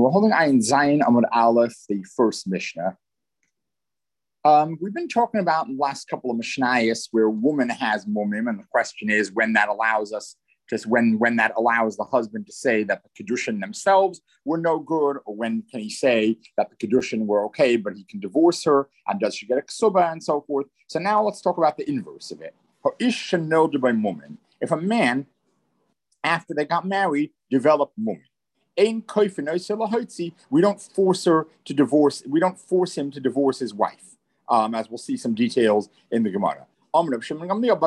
We're holding Ayin Zayin Amud Aleph, the first Mishnah. We've been talking about in the last couple of Mishnayos where a woman has mumim, and the question is when that allows us, just when that allows the husband to say that the Kedushin themselves were no good, or when can he say that the Kedushin were okay, but he can divorce her, and does she get a ksuba, and so forth. So now let's talk about the inverse of it. If a man, after they got married, developed mumim, we don't force her to divorce. We don't force him to divorce his wife, as we'll see some details in the Gemara. Now, Rav Shimon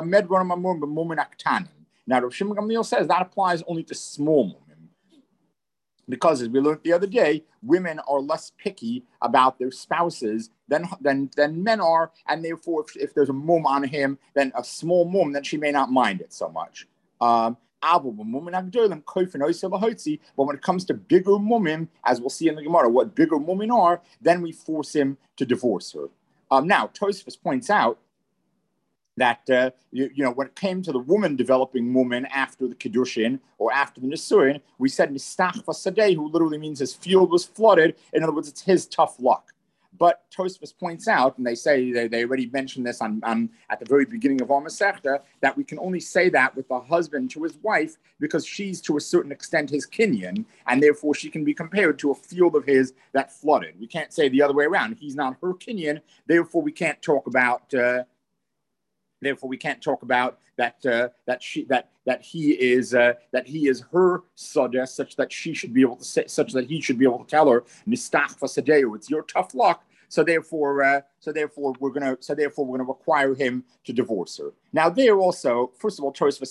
Gamliel says that applies only to small mumim, because as we learned the other day, women are less picky about their spouses than men are, and therefore, if there's a mum on him, then a small mum, then she may not mind it so much. But when it comes to bigger mumim, as we'll see in the Gemara, what bigger mumim are, then we force him to divorce her. Now, Tosfos points out that when it came to the woman developing mumim after the Kiddushin or after the Nisuin, we said Nistach Vasadeh, who literally means his field was flooded. In other words, it's his tough luck. But Tosfos points out, and they say they already mentioned this at the very beginning of our Masechta, that we can only say that with the husband to his wife because she's to a certain extent his kinyan, and therefore she can be compared to a field of his that flooded. We can't say the other way around. He's not her kinyan, therefore we can't talk about. Therefore, we can't talk about that he is her sadeh, such that she should be able to say, such that he should be able to tell her nistach vasadeu, it's your tough luck. So therefore we're gonna require him to divorce her. Now there also, first of all, Tosfos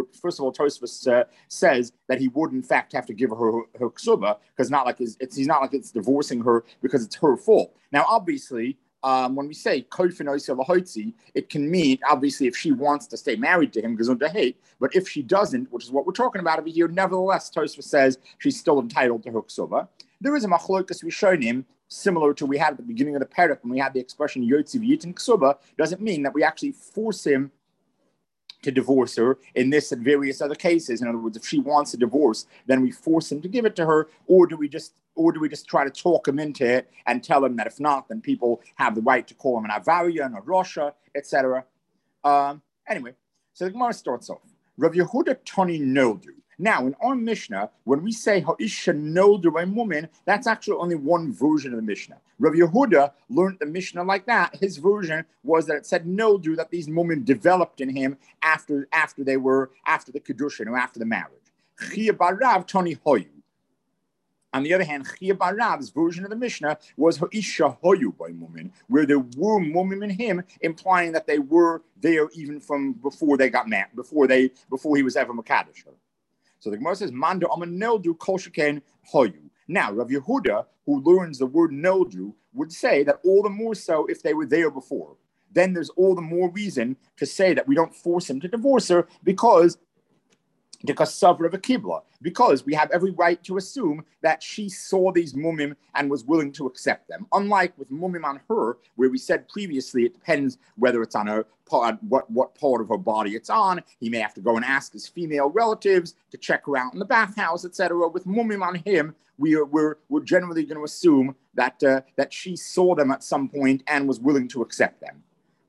says that he would in fact have to give her ksuba, because he's not like it's divorcing her because it's her fault. Now obviously, when we say it can mean, obviously, if she wants to stay married to him, but if she doesn't, which is what we're talking about over here, nevertheless, Tosfos says she's still entitled to her ksuba. There is a machlokas rishonim, similar to we had at the beginning of the parak when we had the expression yotzi v'yitin ksuba, doesn't mean that we actually force him to divorce her in this and various other cases. In other words, if she wants a divorce, then we force him to give it to her, or do we just try to talk him into it and tell him that if not, then people have the right to call him an Avaria and a Rosha, etc. Anyway, so the Gemara starts off. Rav Yehuda Toni Noldu. Now, in our Mishnah, when we say Ha'isha Noldu a woman, that's actually only one version of the Mishnah. Rav Yehuda learned the Mishnah like that. His version was that it said Noldu, that these women developed in him after the Kedushin or after the marriage. Chia Barav Toni Hoyu. On the other hand, Chia Barav's version of the Mishnah was Ha'isha Hoyu by Mumin, where there were Mumim in him, implying that they were there even from before they got married, before he was ever Makadosh. So the Gemara says, Manda Aman Neldu Kol Sheken Hoyu. Now, Rav Yehuda, who learns the word Neldu, would say that all the more so if they were there before. Then there's all the more reason to say that we don't force him to divorce her because Savra of a Kibla, because we have every right to assume that she saw these mumim and was willing to accept them. Unlike with mumim on her, where we said previously it depends whether it's on her part, what part of her body it's on. He may have to go and ask his female relatives to check her out in the bathhouse, etc. With mumim on him, we're generally going to assume that she saw them at some point and was willing to accept them.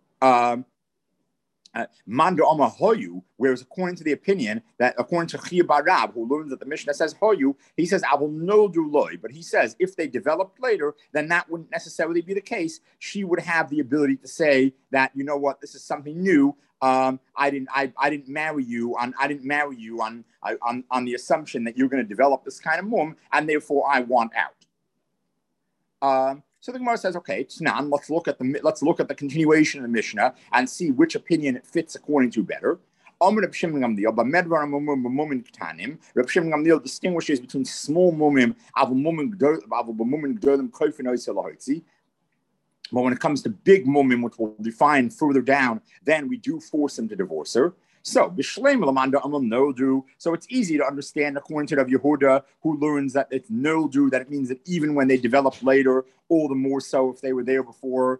Manda Oma Hoyu, whereas according to the opinion that according to Chia Barab, who learns that the Mishnah says Hoyu, he says I will no do loy, but he says if they developed later, then that wouldn't necessarily be the case. She would have the ability to say that, you know what, this is something new. I didn't marry you on the assumption that you're going to develop this kind of mum, and therefore I want out. So the Gemara says, okay, Tnan, let's look at the continuation of the Mishnah and see which opinion it fits according to better. Reb Shimon Gamliel distinguishes between small mumim, but when it comes to big mumim, which we'll define further down, then we do force him to divorce her. So it's easy to understand according to Rav Yehuda, who learns that it's noldu, that it means that even when they develop later, all the more so if they were there before.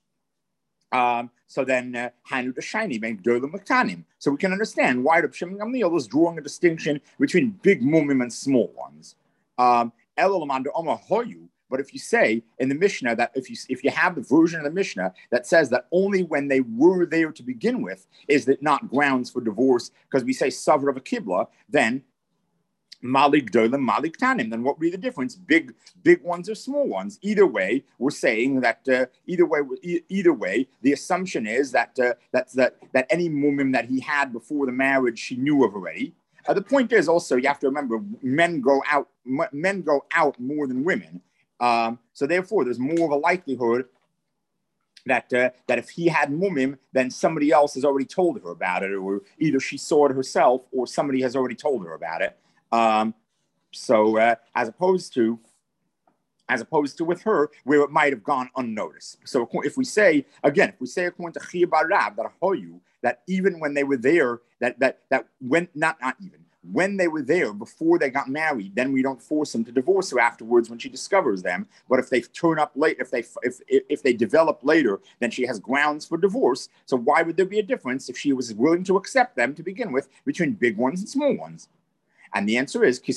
So then Hanu Dashani make Dolim Maktanim. So we can understand why Rav Shimon Gamliel is drawing a distinction between big mumim and small ones. But if you say in the Mishnah that if you have the version of the Mishnah that says that only when they were there to begin with is it not grounds for divorce, because we say Savra of a Kibla, then Malik Dolim, Malik Tanim. Then what would be the difference? Big ones or small ones? Either way, we're saying that either way, the assumption is that that any mumim that he had before the marriage she knew of already. The point is also you have to remember men go out more than women. So therefore, there's more of a likelihood that if he had mumim, then somebody else has already told her about it, or either she saw it herself or somebody has already told her about it. So as opposed to with her, where it might have gone unnoticed. So if we say according to Chia bar Rab that even when they were there, when they were there before they got married, then we don't force them to divorce her afterwards when she discovers them. But if they turn up late, if they develop later, then she has grounds for divorce. So why would there be a difference if she was willing to accept them to begin with between big ones and small ones? And the answer is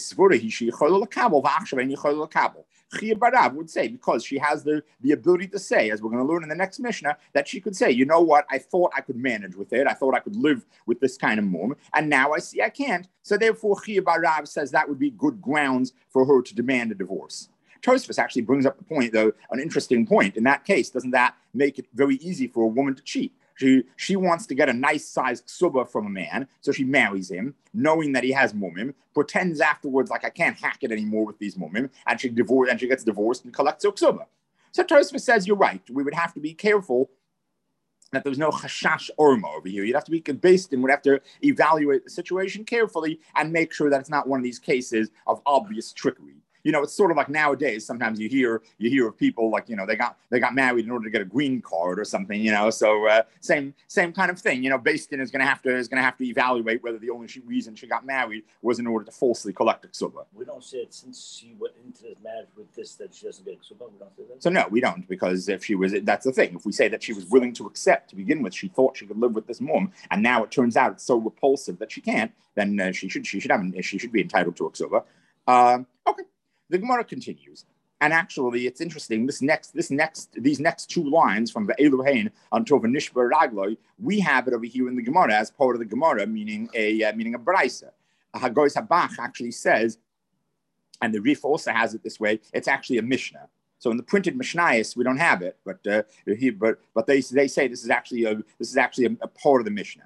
Chia bar Rab would say, because she has the ability to say, as we're going to learn in the next Mishnah, that she could say, you know what, I thought I could manage with it. I thought I could live with this kind of mum, and now I see I can't. So therefore, Chia bar Rab says that would be good grounds for her to demand a divorce. Tosfos actually brings up the point, though, an interesting point. In that case, doesn't that make it very easy for a woman to cheat? She wants to get a nice sized ksuba from a man, so she marries him, knowing that he has mumim, pretends afterwards like I can't hack it anymore with these mumim, and she gets divorced and collects her ksuba. So Tosfos says you're right. We would have to be careful that there's no chashash orma over here. You'd have to be based and would have to evaluate the situation carefully and make sure that it's not one of these cases of obvious trickery. You know, it's sort of like nowadays. Sometimes you hear of people like, you know, they got married in order to get a green card or something. You know, so same kind of thing. You know, Basin is going to have to evaluate whether the only reason she got married was in order to falsely collect a ksuba. We don't say it since she went into this marriage with this that she doesn't get a ksuba. We don't say that. So no, we don't, because if she was, that's the thing. If we say that she was willing to accept to begin with, she thought she could live with this mum, and now it turns out it's so repulsive that she can't, then she should be entitled to a ksuba. Okay. The Gemara continues, and actually, it's interesting. These next two lines from the Eluhain until the Nishbar Ragloi, we have it over here in the Gemara as part of the Gemara, meaning a brisa. Hagois Habach actually says, and the Rif also has it this way. It's actually a Mishnah. So in the printed Mishnayos, we don't have it, but they say this is actually a part of the Mishnah.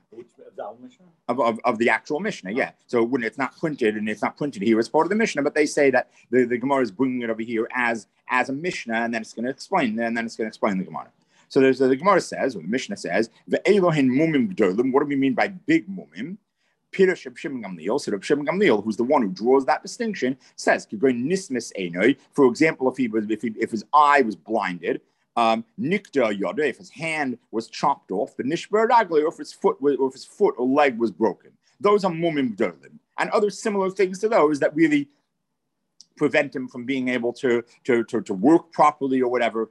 Of the actual Mishnah, yeah. So it's not printed, and it's not printed here as part of the Mishnah, but they say that the Gemara is bringing it over here as a Mishnah, and then it's going to explain the Gemara. So the Gemara says, or the Mishnah says, the Elohin mumim gdolim. What do we mean by big mumim? Pirush Reb Shimon Gamliel. So Reb Shimon Gamliel, who's the one who draws that distinction, says, for example, if his eye was blinded, Nikda Yoda, if his hand was chopped off, the Nishbar Ragli, or if his foot or leg was broken. Those are mumim gdolim. And other similar things to those that really prevent him from being able to work properly or whatever.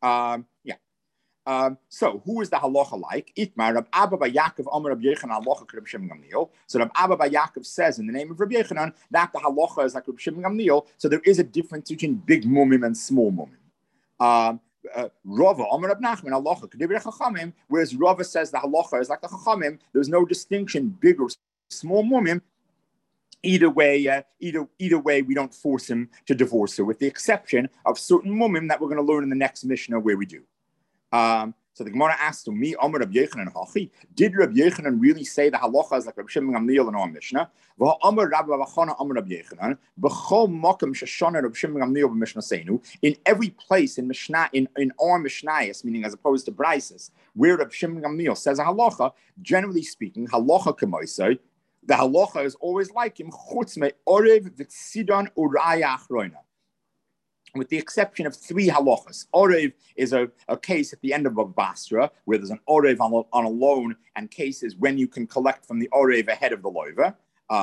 So who is the halacha like? Itmar Rab Abba bar Yaakov Amar Rab Yechanan halacha Reb Shimon Gamliel. So Rab Abba bar Yaakov says in the name of Rab Yechanan that the halacha is like Reb Shimon Gamliel. So there is a difference between big mumim and small mumim. Rava Amar Rab Nachman halacha Kedibur Chachamim. Whereas Rava says the halacha is like the Chachamim. There's no distinction, big or small mumim. Either way, we don't force him to divorce her, with the exception of certain mumim that we're going to learn in the next Mishnah where we do. So the Gemara asked me, Amar Rab Yechanan Hachi, did Rab Yechanan really say the halacha is like Rab Shimon Gamliel in our Mishnah? Amar Rab Chana Amar Rab Yechanan, b'chol makom sheshana Rab Shimon Gamliel b'Mishnah Seinu. In every place in Mishnah, in our Mishnayos, meaning as opposed to Brises, where Rab Shimon Gamliel says a halacha, generally speaking, halacha k'moisei, the halacha is always like him, chutz me orev v'tzidon uraya achrona, with the exception of three halachas. Orev is a case at the end of a basra, where there's an orev on a loan, and cases when you can collect from the orev ahead of the loiva.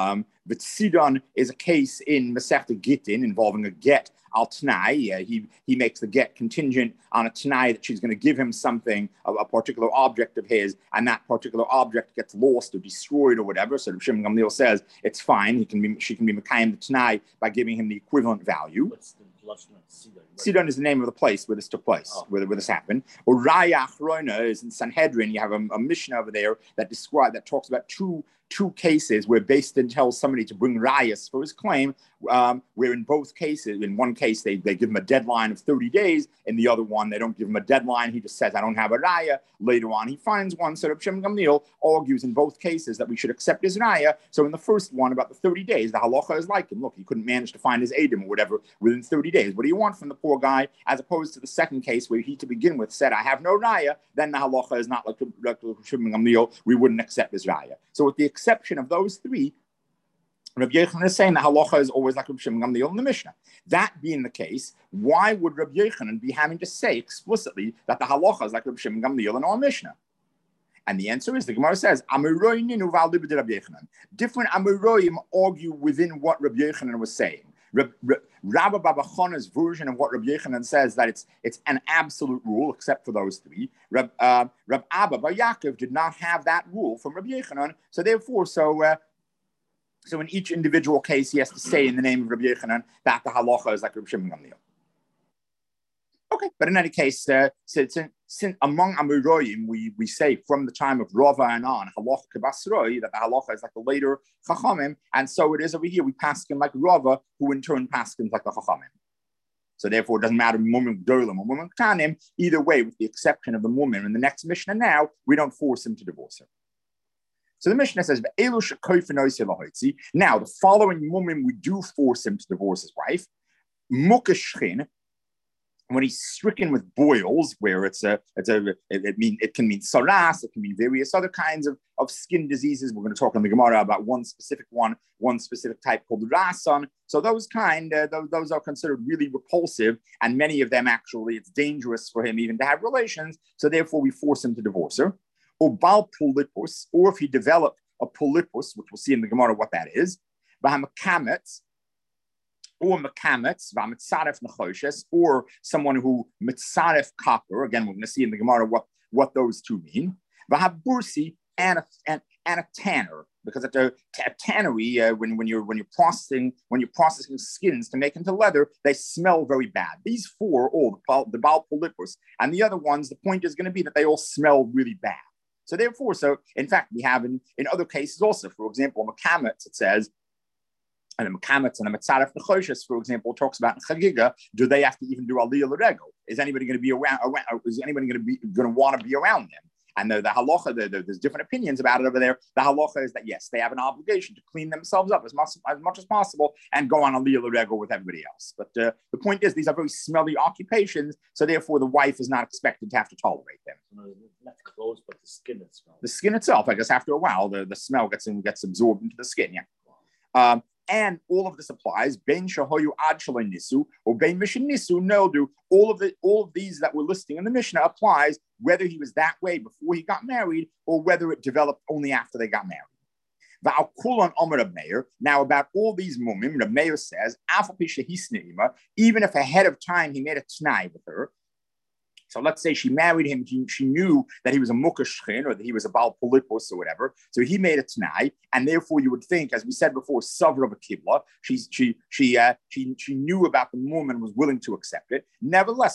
V'tzidon is a case in Masechta Gittin involving a get al Tanai. He makes the get contingent on a Tanai that she's going to give him something, a particular object of his, and that particular object gets lost or destroyed or whatever. So Shimon Gamliel says it's fine. She can be Mekayim the Tanai by giving him the equivalent value. What's the Lashon of Sidon? Sidon is the name of the place where this took place, where this happened. Or Raya Achrona is in Sanhedrin. You have a Mishnah over there that talks about two cases where Beis Din tells somebody to bring rayas for his claim, where in both cases, in one case they give him a deadline of 30 days, in the other one they don't give him a deadline, he just says, I don't have a raya. Later on he finds one, so Reb Shimon Gamliel argues in both cases that we should accept his raya. So in the first one, about the 30 days, the halacha is like him. Look, he couldn't manage to find his Edom or whatever within 30 days. What do you want from the poor guy? As opposed to the second case where he to begin with said, I have no raya, then the halacha is not like Reb Shimon Gamliel, we wouldn't accept his raya. So with the exception of those three, Rabbi Yochanan is saying the halacha is always like Rabbi Shimon Gamliel in the Mishnah. That being the case, why would Rabbi Yochanan be having to say explicitly that the halacha is like Rabbi Shimon Gamliel in our Mishnah? And the answer is, the Gemara says, different Amoroim argue within what Rabbi Yochanan was saying. Rabbi Baba Chana's version of what Rabbi Yochanan says that it's an absolute rule except for those three. Rab Abba Bar Yaakov did not have that rule from Rabbi Yochanan, so therefore, so in each individual case, he has to say in the name of Rabbi Yochanan that the halacha is like Rabbi Shimon Gamliel. Okay, but in any case, since among Amoroim, we say from the time of Rava and on, halacha k'basroi, that the halacha is like the later Chachamim, and so it is over here. We paskin like Rava, who in turn paskins like the Chachamim. So therefore, it doesn't matter mumim gdolim or mumim ktanim. Either way, with the exception of the mumim in the next Mishnah, now we don't force him to divorce her. So the Mishnah says, now the following mumim we do force him to divorce his wife. Mukashchin, when he's stricken with boils, where it can mean saras, it can mean various other kinds of skin diseases. We're going to talk in the Gemara about one specific type called rasan. So those are considered really repulsive, and many of them actually, it's dangerous for him even to have relations. So therefore, we force him to divorce her. Or bal polypus, or if he developed a polypus, which we'll see in the Gemara what that is, v'hamakametz, or makametz, v'amitzaref nechoshes, or someone who mitzaref copper. Again, we're going to see in the Gemara what those two mean. V'habursi, and a tanner, because at a tannery, when you're processing skins to make into leather, they smell very bad. These four, the bal polypus, and the other ones, the point is going to be that they all smell really bad. So therefore, in fact, we have in other cases also, for example, makametz, it says, and a makametz and a mitzaref nechoshes, for example, talks about in chagiga, do they have to even do aliyah l'regel? Is anybody going to be around? Is anybody going to want to be around them? And the halacha, there's different opinions about it over there. The halacha is that yes, they have an obligation to clean themselves up as much as possible and go on aliyah l'regel with everybody else. But the point is, these are very smelly occupations, so therefore the wife is not expected to have to tolerate them. Not the clothes, but the skin itself. The skin itself, I guess, after a while, the smell gets absorbed into the skin. Yeah. And all of this applies. Ben shahoyu ad nisu or ben mishin nisu neldu. All of these that we're listing in the Mishnah applies whether he was that way before he got married or whether it developed only after they got married. Now about all these mumim, Reb Meir says, even if ahead of time he made a t'nai with her. So let's say she married him. She knew that he was a mukashchin or that he was a bal polypus or whatever. So he made a t'nai, and therefore you would think, as we said before, savra b'kibla. She knew about the mum and was willing to accept it. Nevertheless,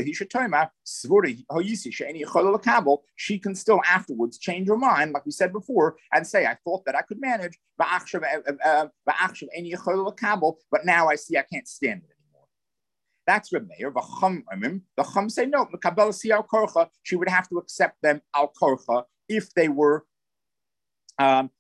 she can still afterwards change her mind, like we said before, and say, I thought that I could manage, but now I see I can't stand it. That's Reb Meir. The Chum say no. She would have to accept them al korcha if they were. So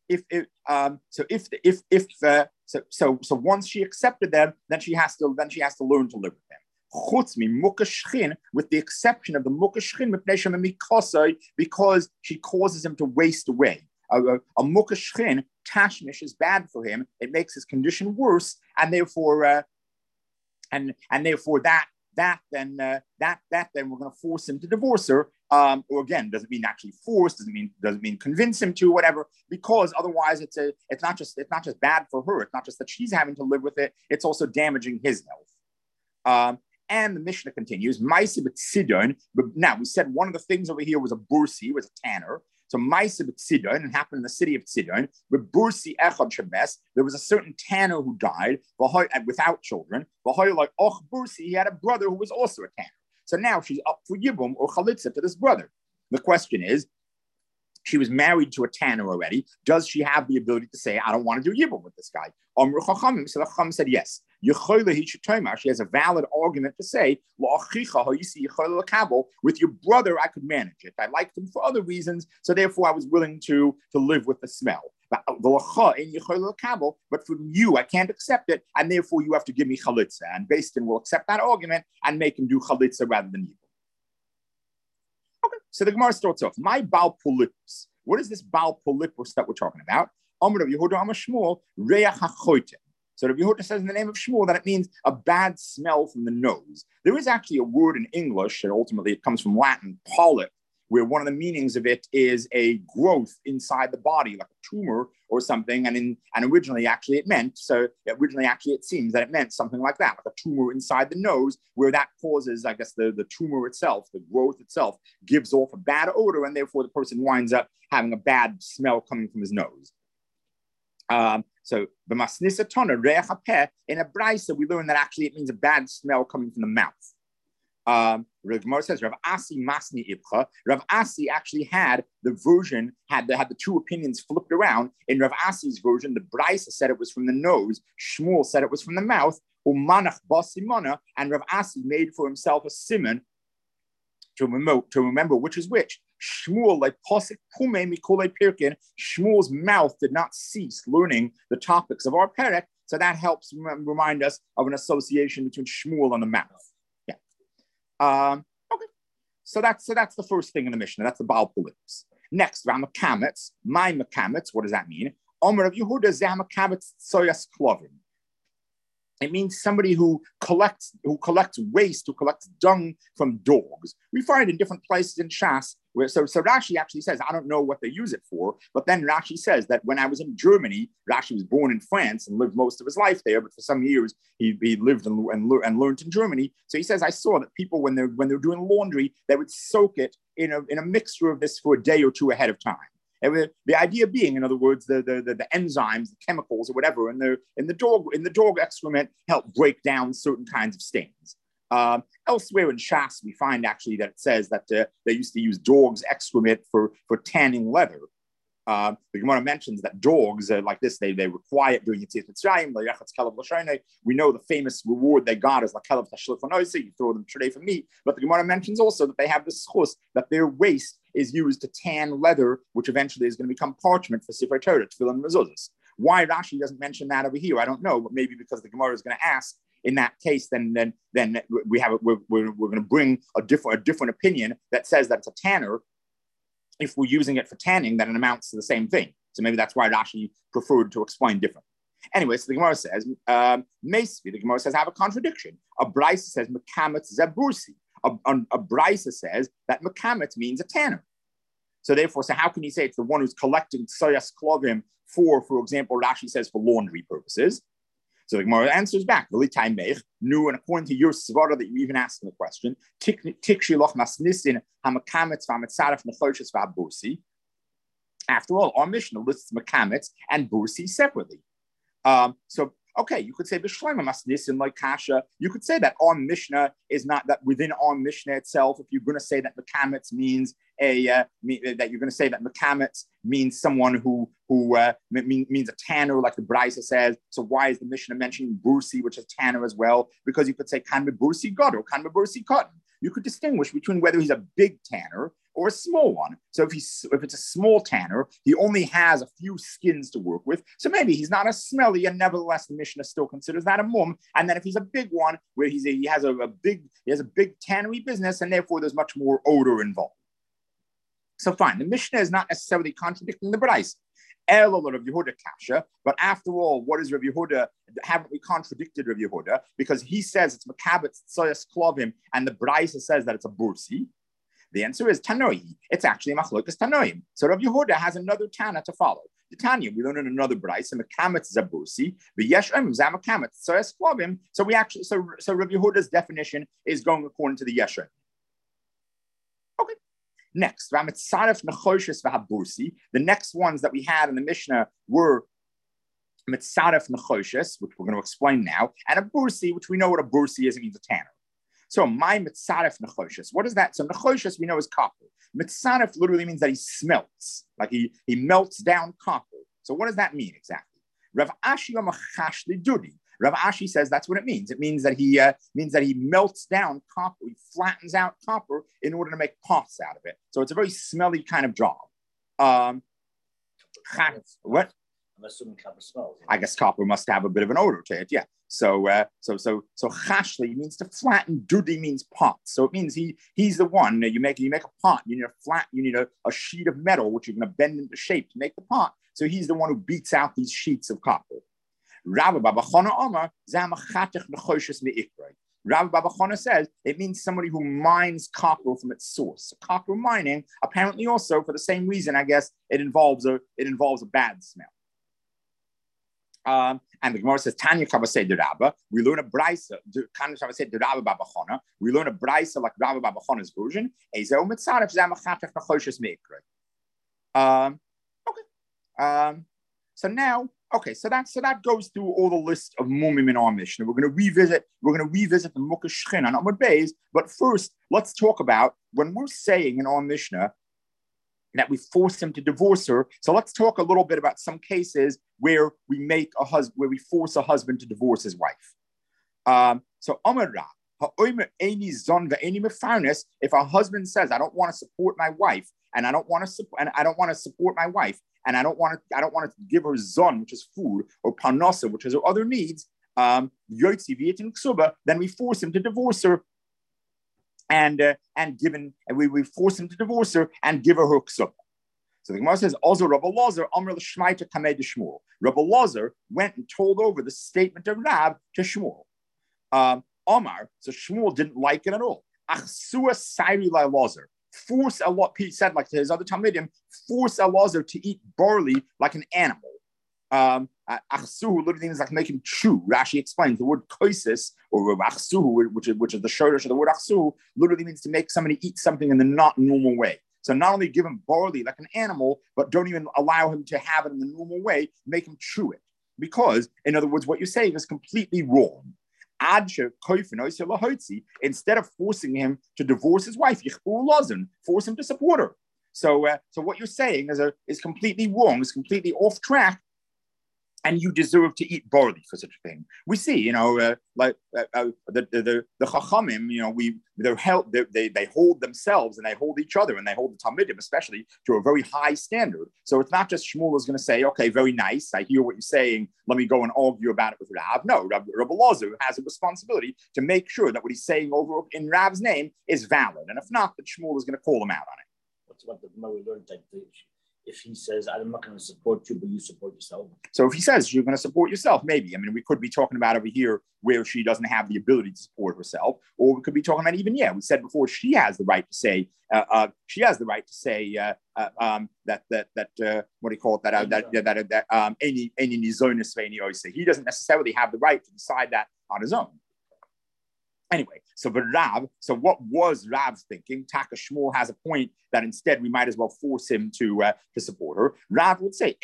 once she accepted them, then she has to learn to live with them. Chutzmi mukashchin, with the exception of the mukashchin, because she causes him to waste away. A mukashchin tashmish is bad for him. It makes his condition worse, and therefore. And therefore that then we're going to force him to divorce her. Or again, doesn't mean actually force, doesn't mean convince him to, whatever, because otherwise it's not just bad for her. It's not just that she's having to live with it, it's also damaging his health. And the Mishnah continues, Maisa b'tzidon, but now we said one of the things over here was a bursi, was a tanner. So Maisa b'tzidon, it happened in the city of Tzidon, with bursi echad shabes, there was a certain tanner who died without children. Like och bursi, he had a brother who was also a tanner. So now she's up for yibum or chalitza to this brother. The question is, she was married to a tanner already. Does she have the ability to say, I don't want to do yibum with this guy? So the Chacham said yes. She has a valid argument to say, with your brother, I could manage it. I liked him for other reasons, so therefore I was willing to live with the smell. But from you, I can't accept it, and therefore you have to give me chalitza. And Beis Din will accept that argument and make him do chalitza rather than yibum. Okay, so the Gemara starts off. My Baal Polipus. What is this Baal Polipus that we're talking about? Amr of Yehuda Amar Shmuel, Reach HaChoyten. So Rabbi Yehuda says in the name of Shmuel that it means a bad smell from the nose. There is actually a word in English, and ultimately it comes from Latin, polyp, where one of the meanings of it is a growth inside the body, like a tumor or something. And originally, actually, it seems that it meant something like that, like a tumor inside the nose, where that causes, I guess, the tumor itself, the growth itself, gives off a bad odor, and therefore the person winds up having a bad smell coming from his nose. So the Masnisa Tona, Reach HaPeh, in a Braisa, we learn that actually it means a bad smell coming from the mouth. Rav Gemara says Rav Asi Masni Ibcha. Rav Asi actually had the version, had the two opinions flipped around. In Rav Asi's version, the Braisa said it was from the nose, Shmuel said it was from the mouth, Umanach Basimona, and Rav Asi made for himself a simon to remember which is which. Shmuel, like Posik Pume Mikole Pirkin, Shmuel's mouth did not cease learning the topics of our perek, so that helps remind us of an association between Shmuel and the mouth. Okay, so that's the first thing in the Mishnah. That's the Baal Polipus. Next, Ramakametz, my Makametz. What does that mean? Omer of Yehuda Zamakametz Soyas Klovim. It means somebody who collects waste, who collects dung from dogs. We find it in different places in Shas. So Rashi actually says, I don't know what they use it for, but then Rashi says that when I was in Germany, Rashi was born in France and lived most of his life there, but for some years he lived and learned in Germany. So he says, I saw that people, when they're doing laundry, they would soak it in a mixture of this for a day or two ahead of time. And the idea being, in other words, the enzymes, the chemicals, or whatever in the dog excrement help break down certain kinds of stains. Elsewhere in Shas, we find actually that it says that they used to use dogs' excrement for tanning leather. The Gemara mentions that dogs like this, they require it during Yetzias Mitzrayim. We know the famous reward they got is Lakelav Tashlif Anoisi, you throw them today for meat. But the Gemara mentions also that they have this chus, that their waste is used to tan leather, which eventually is going to become parchment for Sefer Torah, Tefillin, and Mezuzahs. Why Rashi doesn't mention that over here, I don't know, but maybe because the Gemara is going to ask. In that case, then we're going to bring a different opinion that says that it's a tanner. If we're using it for tanning, then it amounts to the same thing. So maybe that's why Rashi preferred to explain differently. Anyway, so the Gemara says, Meisvi, the Gemara says, have a contradiction. A Braisa says, Mekametz Zabursi. A Braisa says that Mekametz means a tanner. So therefore, how can you say it's the one who's collecting Soyas Klovim for example, Rashi says for laundry purposes? So the Gemara answers back, new, and according to your svara that you even asked the question, after all, our Mishnah lists makametz and bursi separately. So, okay, you could say b'shleima masnisin like kasha. You could say that our Mishnah is not that within our Mishnah itself. If you're going to say that makametz means that you're going to say that makametz means someone who means a tanner, like the Braisa says. So why is the Mishnah mentioning bursi, which is tanner as well? Because you could say kan bursi god or kan bursi cotton. You could distinguish between whether he's a big tanner or a small one. So if it's a small tanner, he only has a few skins to work with. So maybe he's not as smelly, and nevertheless the Mishnah still considers that a mum. And then if he's a big one, where he has a big tannery business, and therefore there's much more odor involved. So fine, the Mishnah is not necessarily contradicting the Braisa. Of Yehuda kasha, but after all, what is Rav Yehuda? Haven't we contradicted Rav Yehuda? Because he says it's Makabetz Tsoyas Klovim, and the Braisa says that it's a bursi. The answer is Tanoi. It's actually Machlokas Tanoim. So Rav Yehuda has another Tana to follow. The Tanya, we learn in another Bryce, Mekamet Zabursi, V'yesh Zamakamet. So as Flavim, so Rav Yehuda's definition is going according to the Yeshim. Okay. Next, Ramitzaref Nechoshes V'Habursi. The next ones that we had in the Mishnah were Mitzaref Nechoshes, which we're going to explain now, and a Bursi, which we know what a Bursi is. It means a tanner. So my Mitzaref Nechoshes. What is that? So Nechoshes we know is copper. Mitzaref literally means that he smelts, like he melts down copper. So what does that mean exactly? Rav Ashi Amachashli Dudi. Rav Ashi says that's what it means. It means that he melts down copper, he flattens out copper in order to make pots out of it. So it's a very smelly kind of job. What? I'm assuming copper smells. I guess copper must have a bit of an odor to it, yeah. So chashli means to flatten. Dudi means pot. So it means he's the one. You make a pot. You need a sheet of metal which you're going to bend into shape to make the pot. So he's the one who beats out these sheets of copper. Rabbi Baba Chana Amar zamachatech nechoshes meikray. Rabbi Baba Chana says it means somebody who mines copper from its source. So copper mining apparently also for the same reason. I guess it involves a bad smell. And the Gemara says, Tanya Kabasei de Rabba. We learn a brisa. Tanya Kabasei de Rabba Baba Chana. We learn a brisa like Rabba Baba Chana's version. Ezeu mitzaref zamachatech nechoshes meikray. Okay. So now, okay. So that goes through all the list of mumim in our Mishnah. We're going to revisit the Mukha Shchin on Amud Beis. But first, let's talk about when we're saying in our Mishnah that we force him to divorce her. So let's talk a little bit about some cases where we force a husband to divorce his wife. So Amar Rav, if a husband says, I don't want to support my wife, and I don't want to support my wife, and I don't want to give her zon, which is food, or parnasa, which is her other needs, then we force him to divorce her. And we force him to divorce her and give her ksuba. So the Gemara says, also Rabbi Lazar, Amr l'shmaita kamei de Shmuel. Rabbi Lazar went and told over the statement of Rab to Shmuel. Amar, so Shmuel didn't like it at all. Achsua sairi la Lazar. Force Allah, he said like to his other Talmidim, force Lazar to eat barley like an animal. Achsuhu literally means like make him chew. Rashi explains the word koisis or achsuhu, which is the shortish of the word achsuhu, literally means to make somebody eat something in the not normal way. So not only give him barley like an animal, but don't even allow him to have it in the normal way, make him chew it. Because, in other words, what you're saying is completely wrong. Instead of forcing him to divorce his wife, force him to support her. So what you're saying is completely wrong, is completely off track, and you deserve to eat barley for such a thing. We see, the Chachamim, they hold themselves and they hold each other and they hold the Talmidim especially to a very high standard. So it's not just Shmuel is going to say, okay, very nice, I hear what you're saying, let me go and argue about it with Rav. No, Rabbi Lazar has a responsibility to make sure that what he's saying over in Rav's name is valid. And if not, that Shmuel is going to call him out on it. What's what the Gemara learned like if he says, I'm not going to support you, but you support yourself. So if he says you're going to support yourself, maybe. I mean, we could be talking about over here where she doesn't have the ability to support herself, or we could be talking about even, we said before, she has the right to say, what do you call it? He doesn't necessarily have the right to decide that on his own. Anyway, so what was Rav's thinking? Taka Shmuel has a point that instead we might as well force him to support her. Rav would say,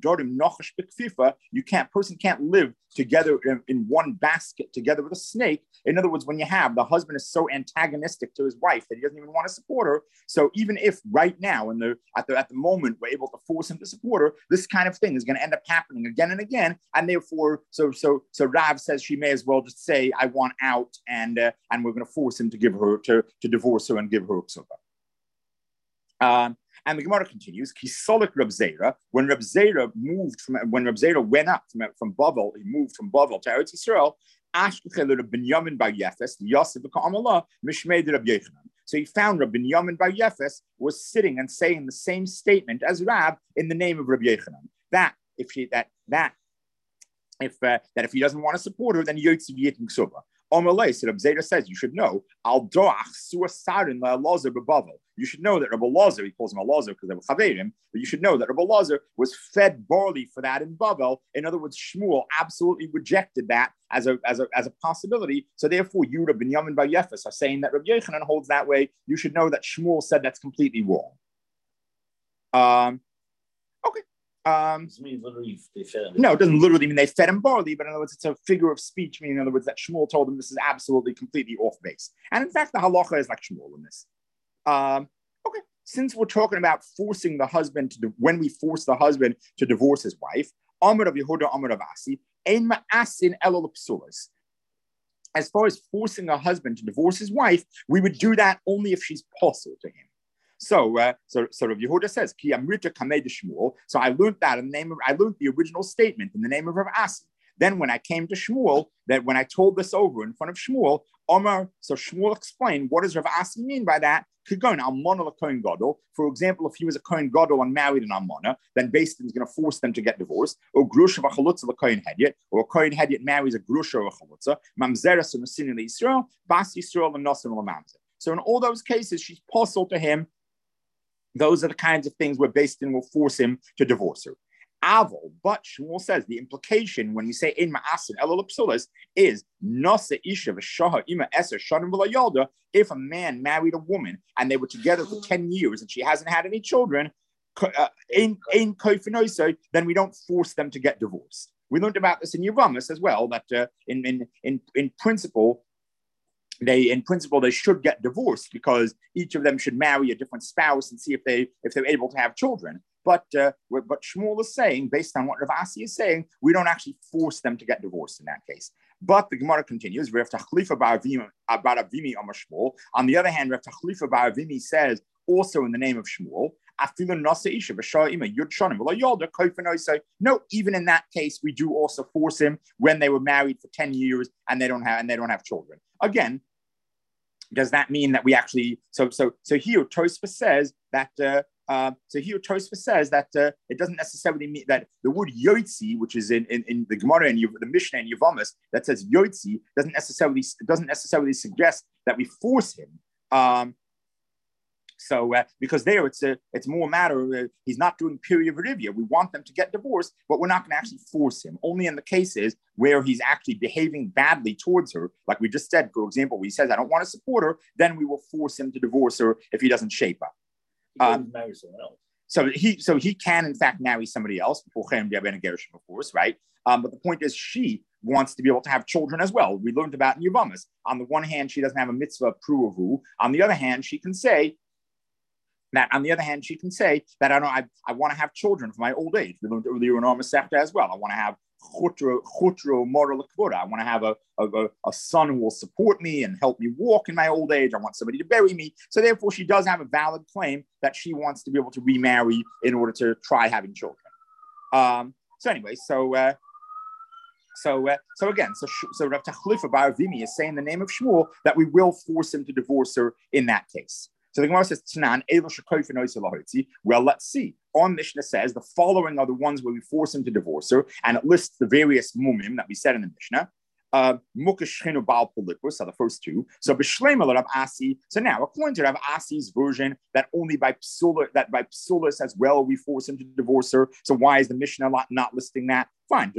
person can't live together in one basket together with a snake. In other words, when you have the husband is so antagonistic to his wife that he doesn't even want to support her. So even if right now at the moment we're able to force him to support her, this kind of thing is going to end up happening again and again. And therefore, so Rav says she may as well just say, I want out, and we're going to force him to give her to divorce her and give her ksuba. And the Gemara continues, Kisolik Reb Zera, when Reb Zera went up from Bavel, he moved from Bavel to Eretz Yisrael, Binyamin bar Yefes, Yosef Ka'amala, Mishmei Reb Yechanan. So he found Reb Binyamin bar Yefes was sitting and saying the same statement as Rab in the name of Reb Yechanan. That if he doesn't want to support her, then Yotzi V'Yitin Ksuba. Omalei, so Rabbi Zera says, you should know, al doach suasarin la Elazar bebavel. You should know that Rabbi Elazar, he calls him Elazar because they were chaverim, but you should know that Rabbi Elazar was fed barley for that in Bavel. In other words, Shmuel absolutely rejected that as a possibility. So therefore, Yehuda ben Yamin bar Yefes are saying that Rabbi Yochanan holds that way. You should know that Shmuel said that's completely wrong. Okay. No, it doesn't literally mean they fed him barley, but in other words, it's a figure of speech, meaning in other words that Shmuel told him this is absolutely completely off base. And in fact, the halacha is like Shmuel in this. Okay, since we're talking about forcing the husband when we force the husband to divorce his wife, Amar of Yehuda, Amar of Asi, ein ma'asin elul psulas. As far as forcing a husband to divorce his wife, we would do that only if she's possible to him. So Rav Yehuda says, Ki amrita kamei de Shmuel. So I learned that in the name of, I learned the original statement in the name of Rav Asi. Then when I came to Shmuel, that when I told this over in front of Shmuel, Omar, so Shmuel explained, what does Rav Asi mean by that? Almona Kohen Gadol. For example, if he was a Kohen Gadol and married an Almona, then Beis Din is going to force them to get divorced. Or Grusha v'chalutza l'Kohen Hedyot, or a Kohen Hedyot marries a Grusha or a Chalutza, Mamzeres and Nasin Yisrael, Bas Yisrael and Nasim l'Mamzer. So in all those cases, she's possible to him. Those are the kinds of things where Beis Din will force him to divorce her. Aval, but Shmuel says the implication when you say in ma'asin elul psulas is nasa isha v'shaha ima eser shanim v'layalda. If a man married a woman and they were together for 10 years and she hasn't had any children, in koifinoso, then we don't force them to get divorced. We learned about this in Yevamos as well. That in principle. They should get divorced because each of them should marry a different spouse and see if they're able to have children. But Shmuel is saying, based on what Rav Asi is saying, we don't actually force them to get divorced in that case. But the Gemara continues. On the other hand, Rav Tachlifa bar Avimi says also in the name of Shmuel. No, even in that case, we do also force him when they were married for 10 years and they don't have children. Again, does that mean that we actually so here Tosfos says that it doesn't necessarily mean that the word yotzi, which is in the Gemara and the Mishnah and Yevamos that says yotzi, doesn't necessarily suggest that we force him. Because there it's more a matter of he's not doing period rivia. We want them to get divorced, but we're not going to actually force him. Only in the cases where he's actually behaving badly towards her, like we just said, for example, he says, I don't want to support her, then we will force him to divorce her if he doesn't shape up. Marry someone else. So he can in fact marry somebody else, of course, right? But the point is she wants to be able to have children as well. We learned about in Yevamos. On the one hand, she doesn't have a mitzvah pruavu. On the other hand, she can say that I want to have children for my old age. We learned earlier in our Masechta as well. I want to have chutro moral akvura. I want to have a son who will support me and help me walk in my old age. I want somebody to bury me. So therefore, she does have a valid claim that she wants to be able to remarry in order to try having children. So Rav Tachlifa bar Avimi is saying in the name of Shmuel that we will force him to divorce her in that case. So the Gemara says, well, let's see. On Mishnah says the following are the ones where we force him to divorce her, and it lists the various mumim that we said in the Mishnah. Mukashchinu Baal Polipus are the first two. So B'Shleima Rav Asi. So now, according to Rav Asi's version, that only by psulas as well we force him to divorce her. So why is the Mishnah not listing that? Fine.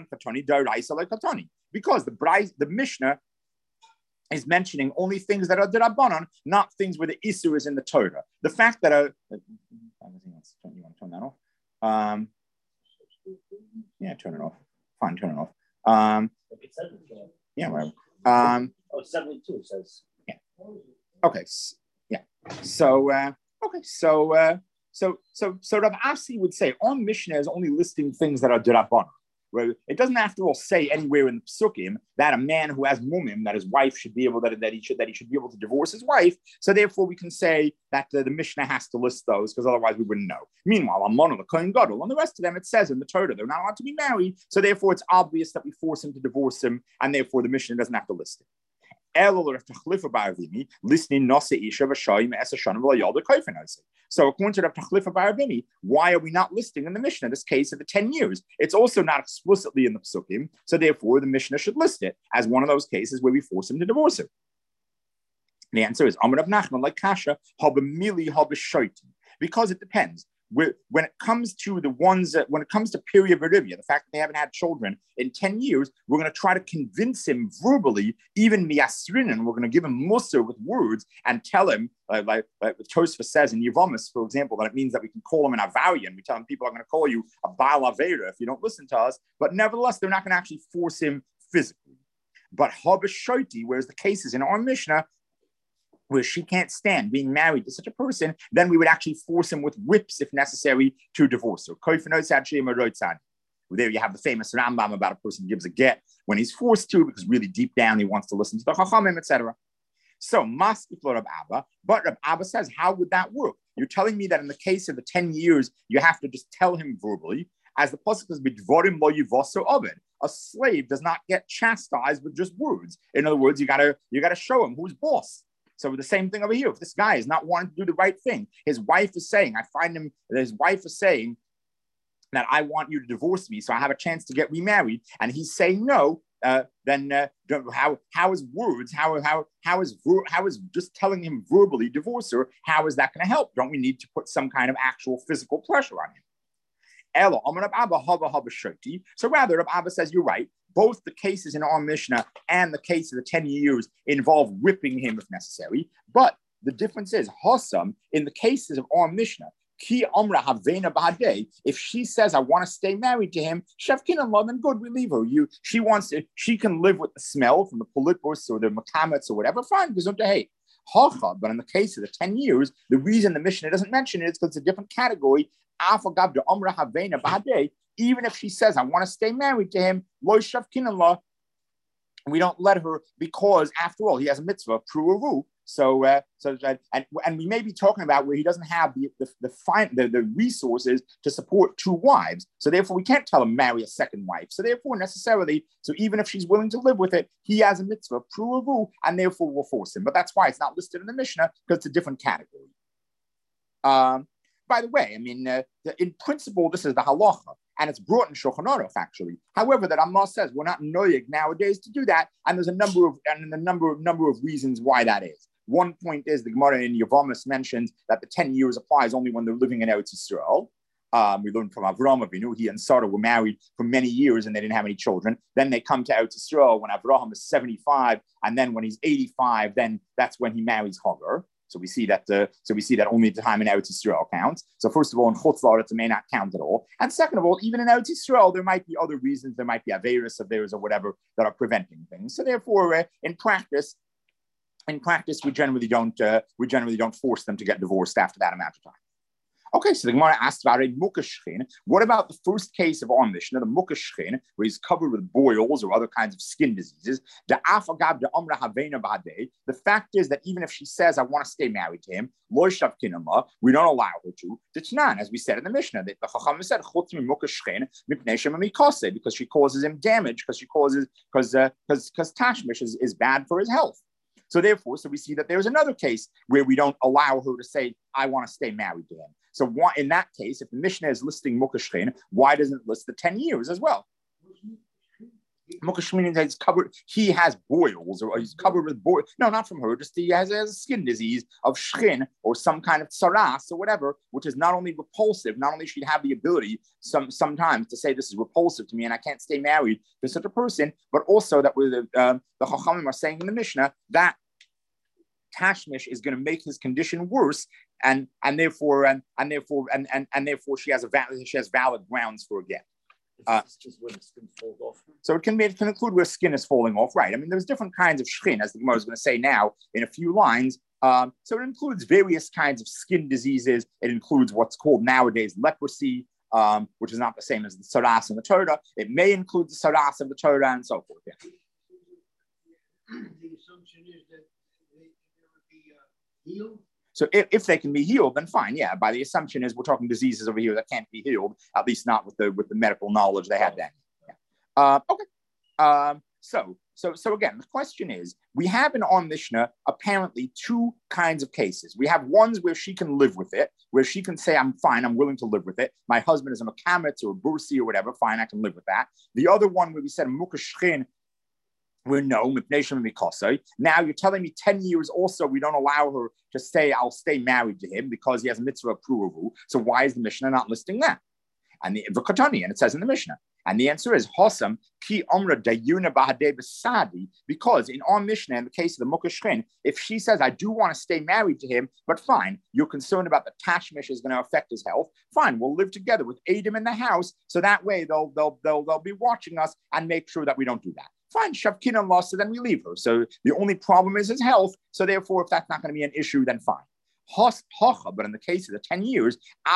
Because the Mishnah is mentioning only things that are d'Rabbanan, not things where the Isur is in the Torah. The fact that you want to turn that off? Yeah, turn it off. Fine, turn it off. Yeah, whatever. 72 it says. Yeah. Okay. Yeah. So Rav Asi would say on Mishnah is only listing things that are d'Rabbanan. Where it doesn't, after all, say anywhere in the Psukim that a man who has mumim, that his wife should be able that he should be able to divorce his wife. So therefore, we can say that the Mishnah has to list those because otherwise we wouldn't know. Meanwhile, Amon, the Kohen Gadol, and the rest of them, it says in the Torah they're not allowed to be married. So therefore, it's obvious that we force him to divorce him, and therefore the Mishnah doesn't have to list it. So according to Rav Tachlifa Baravini, why are we not listing in the Mishnah this case of the 10 years? It's also not explicitly in the Psukim, so therefore the Mishnah should list it as one of those cases where we force him to divorce her. The answer is Amar Rav Nachman like Kasha, Habamili Habashoiti, because it depends. When it comes to the ones when it comes to Pirya Verivia, the fact that they haven't had children in 10 years, we're going to try to convince him verbally, even Miyasrinin, we're going to give him Musar with words and tell him, like Tosfos says in Yevamis, for example, that it means that we can call him an Avarian. We tell him people are going to call you a Baal Avera if you don't listen to us, but nevertheless, they're not going to actually force him physically. But Habashoti, whereas the cases in our Mishnah, where she can't stand being married to such a person, then we would actually force him with whips if necessary to divorce her. There you have the famous Rambam about a person who gives a get when he's forced to, because really deep down he wants to listen to the Chachamim, etc. So, Maskiflo Rab Abba, but Rab Abba says, how would that work? You're telling me that in the case of the 10 years, you have to just tell him verbally, as the pasuk says, "Bidvorim lo yivaso ovid." A slave does not get chastised with just words. In other words, you gotta show him who's boss. So the same thing over here. If this guy is not wanting to do the right thing, his wife is saying, his wife is saying that I want you to divorce me so I have a chance to get remarried, and he's saying no, then how is words, how is just telling him verbally divorce her, how is that going to help? Don't we need to put some kind of actual physical pressure on him? So rather, Rab Abba says, you're right. Both the cases in our Mishnah and the case of the 10 years involve whipping him if necessary. But the difference is, Hossam, in the cases of our Mishnah, Ki Amra Havena Bahadeh, if she says, I want to stay married to him, Shevkin and love, then good, we leave her. She can live with the smell from the politbus or the makamets or whatever, fine, gesundheit. But in the case of the 10 years, the reason the Mishnah doesn't mention it is because it's a different category. Even if she says, I want to stay married to him, we don't let her, because after all, he has a mitzvah, pruaru. And we may be talking about where he doesn't have the resources to support two wives. So therefore, we can't tell him marry a second wife. So therefore, necessarily, so even if she's willing to live with it, he has a mitzvah, pruaru, and therefore we'll force him. But that's why it's not listed in the Mishnah, because it's a different category. By the way, I mean, in principle, this is the halacha, and it's brought in Shulchan Aruch, actually. However, that Ammar says we're not noyig nowadays to do that, and there's a number of reasons why that is. One point is the Gemara in Yevamis mentions that the 10 years applies only when they're living in Eretz Yisrael. We learned from Avraham Avinu, he and Sarah were married for many years and they didn't have any children. Then they come to Eretz Yisrael when Avraham is 75, and then when he's 85, then that's when he marries Hagar. So we see that only the time in Eretz Yisrael counts. So first of all, in Chutz La'aretz it may not count at all. And second of all, even in Eretz Yisrael, there might be other reasons. There might be Averis of theirs or whatever that are preventing things. So therefore, in practice, we generally don't force them to get divorced after that amount of time. Okay, so the Gemara asked about a mukashchin. What about the first case of our Mishnah, the mukashchin, where he's covered with boils or other kinds of skin diseases? The fact is that even if she says, I want to stay married to him, we don't allow her to. As we said in the Mishnah, that the Chacham said, because she causes him damage, because tashmish is bad for his health. So therefore, we see that there's another case where we don't allow her to say, I want to stay married to him. So why, in that case, if the Mishnah is listing mukashchin, why doesn't it list the 10 years as well? Mukashchin is covered, he has boils, or he's covered with boils. No, not from her, just he has a skin disease of shchin, or some kind of tsaras, or whatever, which is not only repulsive, not only she'd have the ability sometimes to say this is repulsive to me and I can't stay married to such a person, but also that the Chachamim are saying in the Mishnah that tashmish is going to make his condition worse, and therefore she has valid grounds for a get. Just when the skin falls off. So it can include where skin is falling off, right? I mean, there's different kinds of shchin, as the Gemara is going to say now in a few lines. So it includes various kinds of skin diseases. It includes what's called nowadays leprosy, which is not the same as the saras in the Torah. It may include the saras of the Torah and so forth. Yeah. The assumption is that they would be healed. So if they can be healed, then fine. Yeah, by the assumption is we're talking diseases over here that can't be healed, at least not with the medical knowledge they had then. Yeah. Okay. So So again, the question is, we have in our Mishnah apparently two kinds of cases. We have ones where she can live with it, where she can say, I'm fine, I'm willing to live with it. My husband is a mekametz or a bursi or whatever, fine, I can live with that. The other one where we said mukashchin, we're no, now you're telling me 10 years also we don't allow her to say, I'll stay married to him because he has a mitzvah approval. So why is the Mishnah not listing that? And the V'katani, and it says in the Mishnah. And the answer is Hosam ki omra dayuna bahadeh besadi, because in our Mishnah, in the case of the mukashchin, if she says, I do want to stay married to him, but fine, you're concerned about the tashmish is going to affect his health, fine, we'll live together with Adam in the house, so that way they'll be watching us and make sure that we don't do that. Fine, shavkin and lost, so then we leave her. So the only problem is his health. So therefore, if that's not going to be an issue, then fine. But in the case of the 10 years,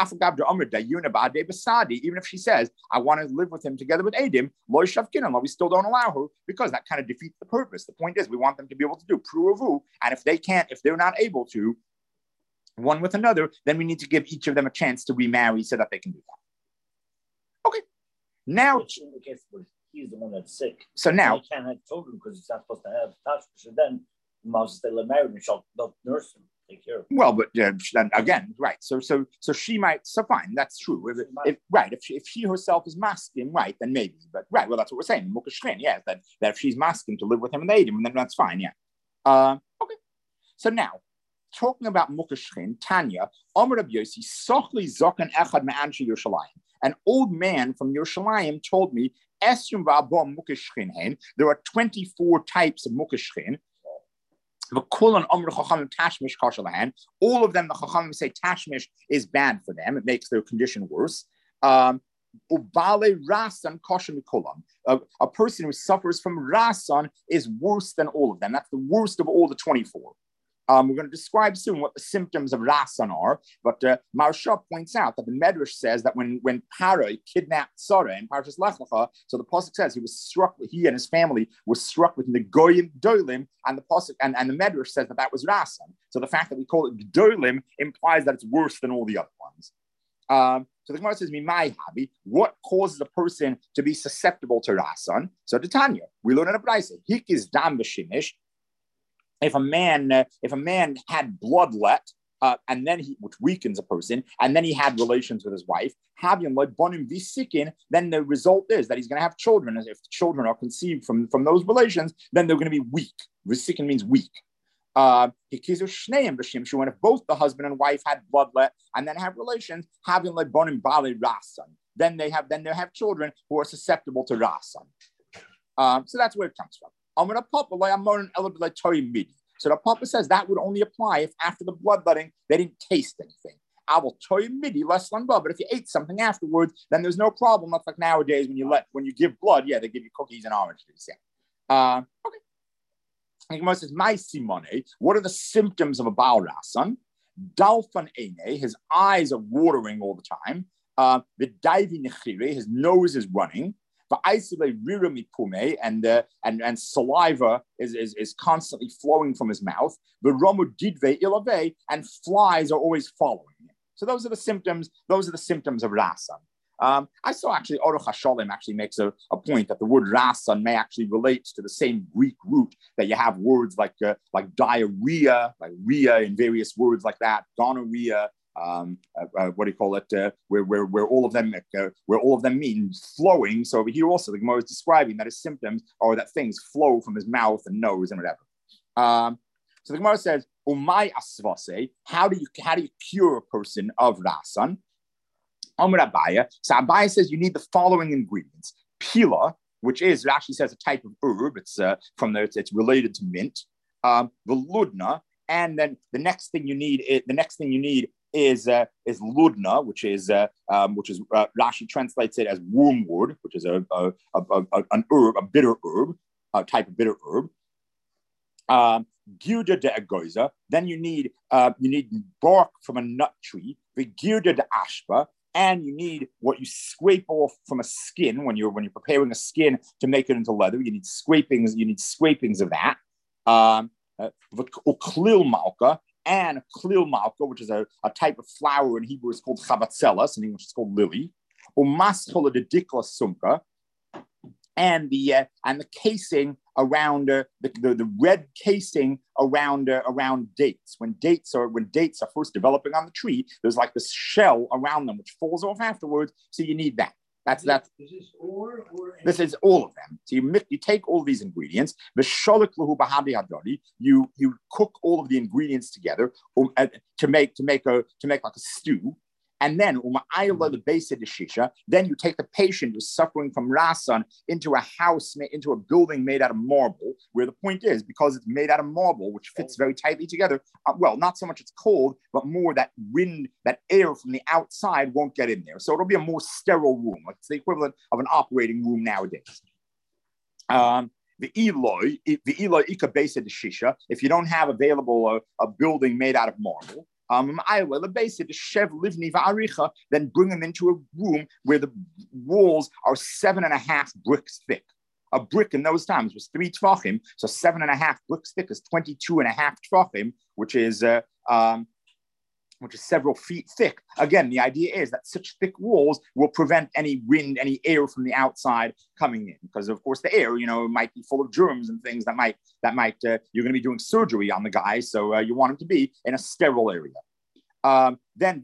even if she says, I want to live with him together with Adam, we still don't allow her because that kind of defeats the purpose. The point is we want them to be able to do pruavu. And if they're not able to, one with another, then we need to give each of them a chance to remarry so that they can do that. Okay. Now, he's the one that's sick. So now he can't have children because he's not supposed to have touch. So then he must stay married and she'll nurse him, take care of him. Well, but then again, right? So she might. So fine, that's true. If she herself is masking, right? Then maybe. But right, well, that's what we're saying. Mukashrin, yes, that if she's masking to live with him and aid him, then that's fine. Yeah. Okay. So now, talking about mukashrin, Tanya, Amar Rabbi Yossi, Sochli Zokan Echad Me'anshi Yerushalayim. An old man from Yerushalayim told me, there are 24 types of mukashchin. All of them, the Chachamim say tashmish is bad for them. It makes their condition worse. A person who suffers from rasan is worse than all of them. That's the worst of all the 24. We're going to describe soon what the symptoms of rasan are, but Maharsha points out that the Medrash says that when Paroi kidnapped Sarah in Parshas Lech Lecha, so the pasuk says he and his family were struck with the goyim dolim, and the pasuk and the Medrash says that was rasan. So the fact that we call it dolim implies that it's worse than all the other ones. So the Gemara says, "Mimai habi." What causes a person to be susceptible to rasan? So to Tanya, we learn in a brayso, hikis dam b'shimish. If a man had bloodlet, and then which weakens a person, and then he had relations with his wife, then the result is that he's going to have children. As if children are conceived from those relations, then they're going to be weak. Visikin means weak. When if both the husband and wife had bloodlet and then have relations, then they have children who are susceptible to rasan. So that's where it comes from. So the Papa says that would only apply if after the bloodletting they didn't taste anything. But if you ate something afterwards, then there's no problem. Not like nowadays when you give blood, yeah, they give you cookies and orange juice. Yeah. Okay. And Gemara says, "My simone, what are the symptoms of a Baal Rasan? Dalfan ene, his eyes are watering all the time. The Daivi nechire, his nose is running. And saliva is constantly flowing from his mouth. And flies are always following him. So those are the symptoms. Those are the symptoms of rasan. I saw actually Aruch HaShalom actually makes a point that the word rasan may actually relate to the same Greek root that you have words like diarrhea, like rhea in various words like that, gonorrhea. What do you call it? Where all of them mean flowing. So over here also the Gemara is describing that his symptoms are that things flow from his mouth and nose and whatever. So the Gemara says, "Umay asvase." How do you cure a person of rasan? Amar Abaya. So Abaya says you need the following ingredients: pila, which is Rashi says a type of herb. It's it's related to mint. The ludna, and then the next thing you need is ludna, which is Rashi translates it as wormwood, which is an herb, a bitter herb, a type of bitter herb. Girda de agoiza. Then you need bark from a nut tree. The girda de ashba, and you need what you scrape off from a skin when you're preparing a skin to make it into leather. You need scrapings. You need scrapings of that. Klil malka. And klil malka, which is a type of flower in Hebrew, is called chavatzelas, in English it's called lily. Umaschola de dikla sumka, and the casing around the red casing around dates. When dates are first developing on the tree, there's like this shell around them which falls off afterwards. So you need that. That's Is this or this is all of them. So you take all these ingredients. You cook all of the ingredients together to make like a stew. And then the base of the shisha. Then you take the patient who's suffering from rasan into a house, into a building made out of marble, where the point is, because it's made out of marble, which fits very tightly together, well, not so much it's cold, but more that wind, that air from the outside won't get in there. So it'll be a more sterile room. Like it's the equivalent of an operating room nowadays. The Eloi Ika base of the shisha, if you don't have available a building made out of marble, then bring them into a room where the walls are 7.5 bricks thick. A brick in those times was 3 tvachim, so 7.5 bricks thick is 22.5 tvachim, which is several feet thick. Again, the idea is that such thick walls will prevent any wind, any air from the outside coming in, because of course the air, might be full of germs and things that might you're going to be doing surgery on the guy, so you want him to be in a sterile area. Then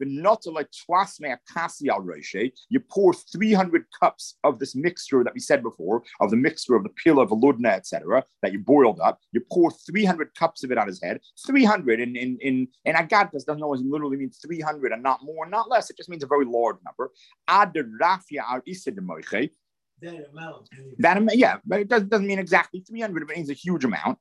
you pour 300 cups of this mixture that we said before, of the mixture of the pila, veludna, etc., that you boiled up. You pour 300 cups of it on his head. 300 in Agadas doesn't always literally mean 300 and not more, not less. It just means a very large number. that amount? Yeah, but it doesn't mean exactly 300, but it means a huge amount.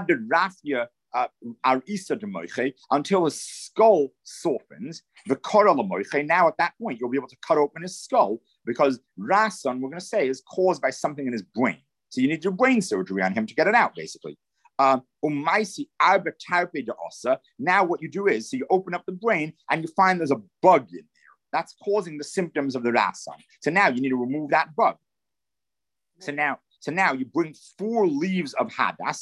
Until his skull softens. Now at that point, you'll be able to cut open his skull, because rasan, we're going to say, is caused by something in his brain. So you need to do brain surgery on him to get it out, basically. Now what you do is, so you open up the brain and you find there's a bug in there that's causing the symptoms of the rasan. So now you need to remove that bug. So now you bring 4 leaves of hadas,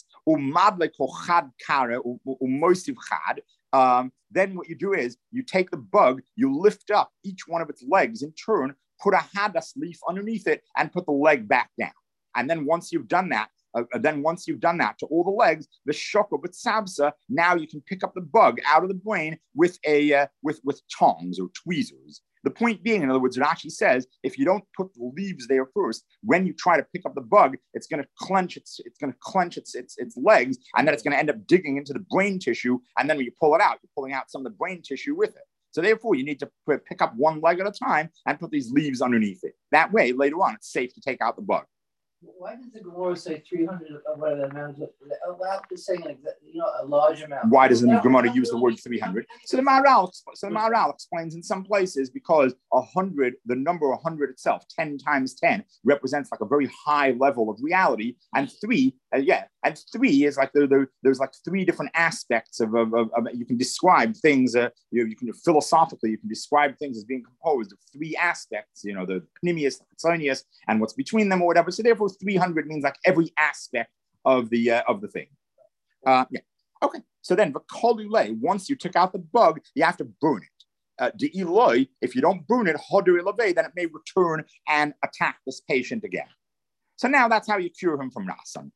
then what you do is you take the bug, you lift up each one of its legs in turn, put a hadas leaf underneath it, and put the leg back down. And then once you've done that to all the legs, the shoko b'tzabsa, now you can pick up the bug out of the brain with with tongs or tweezers. The point being, in other words, Rashi says, if you don't put the leaves there first, when you try to pick up the bug, it's going to clench its legs, and then it's going to end up digging into the brain tissue. And then when you pull it out, you're pulling out some of the brain tissue with it. So therefore, you need to pick up one leg at a time and put these leaves underneath it. That way, later on, it's safe to take out the bug. Why does the Gemara say 300 of whatever the amount is? Without saying a large amount. Why doesn't the Gemara use the word 300? So the Maharal explains in some places, because 100, the number 100 itself, 10 times 10, represents like a very high level of reality, and 3 is like there's like 3 different aspects of you can describe things. You can philosophically you can describe things as being composed of 3 aspects. The pnimius, the chitzonius, and what's between them or whatever. So therefore, 300 means like every aspect of the thing. Okay. So then, once you took out the bug, you have to burn it. If you don't burn it, then it may return and attack this patient again. So now that's how you cure him from rasan.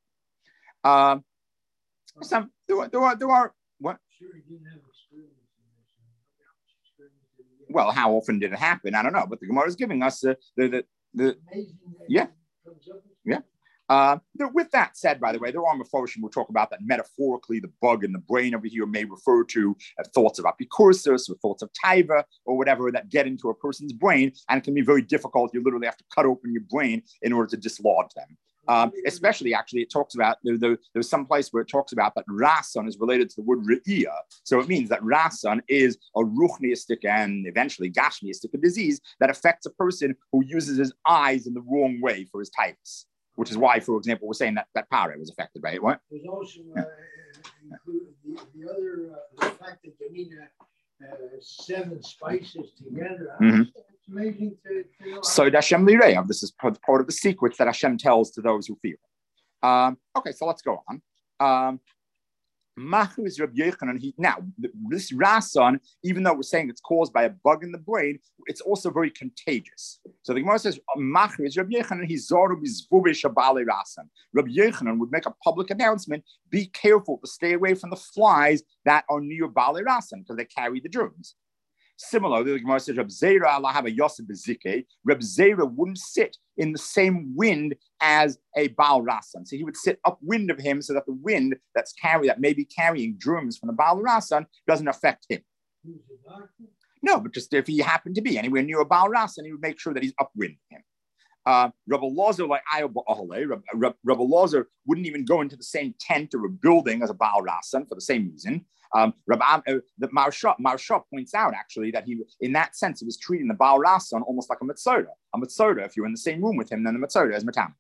There are what? Well, how often did it happen? I don't know, but the Gemara is giving us the yeah. With that said, by the way, there are Meforshim who talk about that metaphorically. The bug in the brain over here may refer to thoughts of apikursus or thoughts of taiva or whatever that get into a person's brain, and it can be very difficult. You literally have to cut open your brain in order to dislodge them. Especially, actually, it talks about there's some place where it talks about that rasan is related to the word re'iyah. So it means that rasan is a ruchniistic and eventually gashmiistic disease that affects a person who uses his eyes in the wrong way for his typhus, which is why, for example, we're saying that Pare was affected by it. What? There's also the fact that you need 7 spices together. Mm-hmm. It's amazing to So Hashem Lireyav, this is part of the secrets that Hashem tells to those who fear. Okay, so let's go on. Machu is Rabbi Yochanan. Now, this Rasan, even though we're saying it's caused by a bug in the brain, it's also very contagious. So the Gemara says, Machu is Rabbi Yochanan. He's Zoru Bizvubish Abali Rasan. Rabbi Yochanan would make a public announcement: be careful to stay away from the flies that are near Bali Rasan because they carry the germs. Similarly, the Gemara says, Reb Zera Allah have a Yosef Bezike. Reb Zera wouldn't sit in the same wind as a Baal Rasan. So he would sit upwind of him so that the wind that may be carrying germs from the Baal Rasan doesn't affect him. No, but just if he happened to be anywhere near a Baal Rasan, he would make sure that he's upwind of him. Rabbi Elazar, like Rabbi Elazar wouldn't even go into the same tent or a building as a Baal Rasan for the same reason. The Maharsha points out actually that he, in that sense, he was treating the Baal Rasan almost like a Mitzvah. A Mitzvah, if you're in the same room with him, then the Mitzvah is Matam.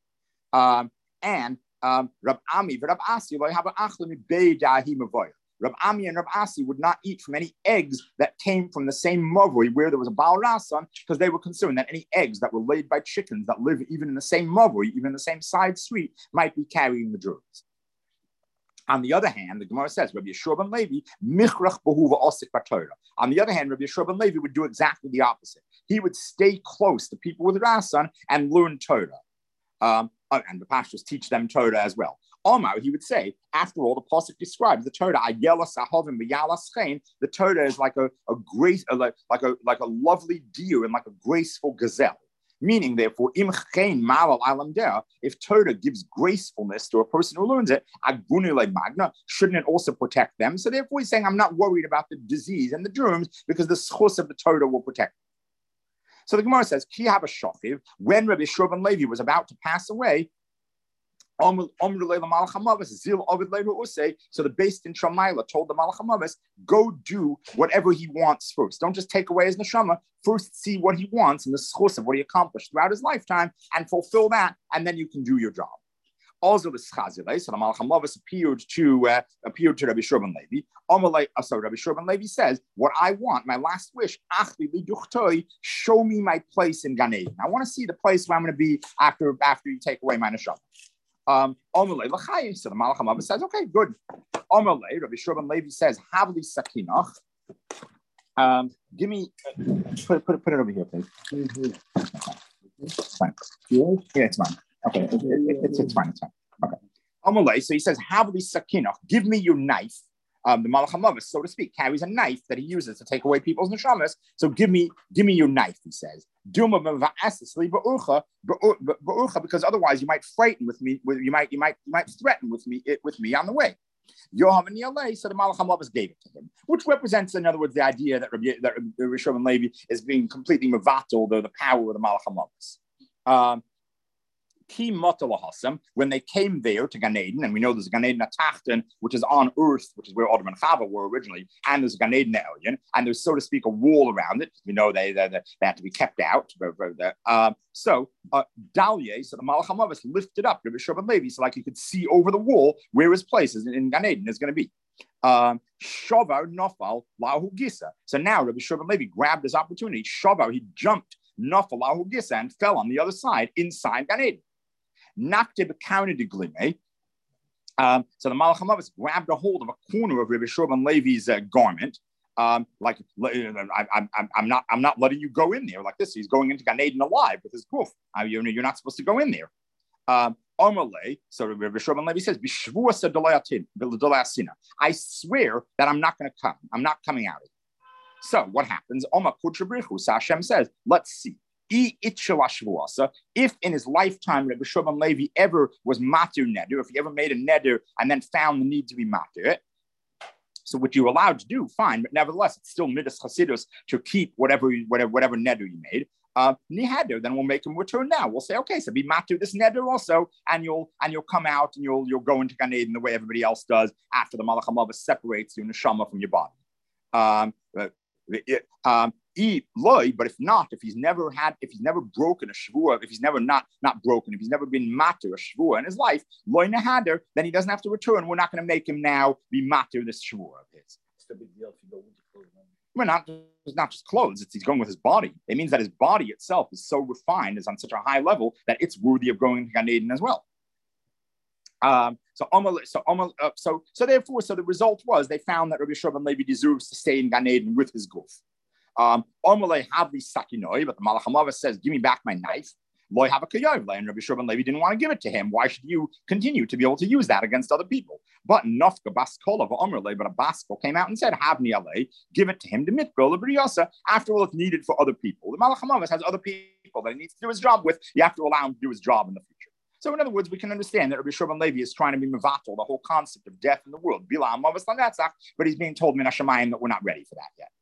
Rab Ami, Rab Asi, Rab Ami and Rab Asi would not eat from any eggs that came from the same mavoi where there was a Baal Rasan, because they were concerned that any eggs that were laid by chickens that live even in the same mavoi, even in the same side street, might be carrying the germs. On the other hand, the Gemara says, Rabbi Yeshua ben Levi, michrach behuva osik b'Torah. On the other hand, Rabbi Yeshua ben Levi would do exactly the opposite. He would stay close to people with Rasan and learn Torah. And the pastors teach them Torah as well. Omar, he would say, after all, the pasuk describes the Torah. The Torah is like a grace, like a lovely deer and like a graceful gazelle. Meaning, therefore, if Torah gives gracefulness to a person who learns it, shouldn't it also protect them? So therefore, he's saying, I'm not worried about the disease and the germs because the schus of the Torah will protect them. So the Gemara says, when Rabbi Yeshua ben Levi was about to pass away, so the Beis Din Shamayla told the Malach HaMavis, go do whatever he wants first. Don't just take away his neshama. First see what he wants and the schus of what he accomplished throughout his lifetime and fulfill that, and then you can do your job. Also, the Schazile, so the Malach HaMavis appeared to Rabbi Yeshua ben Levi. So Rabbi Yeshua ben Levi says, what I want, my last wish, show me my place in Gan Eden. I want to see the place where I'm going to be after you take away my neshama. So the Malach HaMavis says, okay, good. Rabbi Yeshua ben Levi says, Havli Sakinach. Give me, put it over here, please. It's fine. Yeah, it's fine. Okay, it's fine. Okay. So he says, Havli Sakinach, give me your knife. The Malach HaMavis, so to speak, carries a knife that he uses to take away people's neshamas. So give me your knife, he says. Because otherwise you might frighten with me. You might threaten with me on the way. So the Malach HaMavis gave it to him, which represents, in other words, the idea that Rabbi Yeshua ben Levi is being completely mevatel the power of the Malach HaMavis. When they came there to Gan Eden, and we know there's a Gan Eden Atachten, which is on earth, which is where Adam and Chava were originally, and there's a Gan Eden Elyon, and there's, so to speak, a wall around it. We know they had to be kept out. Dalye, so the Malach HaMavis lifted up Rabbi Yeshua ben Levi, so like you could see over the wall where his place is in Gan Eden is going to be. Shovar Nofal Lahu Gisa. So now Rabbi Yeshua ben Levi grabbed this opportunity. Shovar, he jumped Nofal Lahu Gisa and fell on the other side inside Gan Eden. Nakte b'kauna de glime. So the Malach HaMavis grabbed a hold of a corner of Rabbi Yeshua ben Levi's garment. I'm not letting you go in there like this. He's going into Gan Eden alive with his goof. You're not supposed to go in there. So Rabbi Yeshua ben Levi says, I swear that I'm not going to come. I'm not coming out of it. So what happens? So Hashem says, let's see. If in his lifetime Rabbi Yeshua ben Levi ever was matir neder, if he ever made a neder and then found the need to be matir, so what you're allowed to do, fine, but nevertheless, it's still midas chasidus to keep whatever neder you made. Nihader, then we'll make him return now. We'll say, okay, so be matir this neder also, and you'll come out and you'll go into Gan Eden the way everybody else does after the Malach HaMavis separates your neshama from your body. But if he's never broken a shvua, if he's never not broken, if he's never been matir a shvua in his life, loy nehader, then he doesn't have to return. We're not going to make him now be matir this shvua of his. It's a big deal if you go with the clothes. It's not just clothes, he's going with his body. It means that his body itself is so refined, is on such a high level that it's worthy of going to Gan Eden as well. Therefore, the result was they found that Rabbi Shimon Levi deserves to stay in Gan Eden with his guf. Amalei Havli Sakinoi, but the Malach HaMavet says, "Give me back my knife." Loi have a kayovle, and Rabbi Shimon Levi didn't want to give it to him. Why should you continue to be able to use that against other people? But Nofka Baskola Amalei, but a Basko came out and said, "Havni alei, give it to him." The mitbro Libriosa. After all, it's needed for other people. The Malach HaMavet has other people that he needs to do his job with. You have to allow him to do his job in the future. So, in other words, we can understand that Rabbi Shimon Levi is trying to be mevatel, the whole concept of death in the world. But he's being told Min HaShamayim that we're not ready for that yet.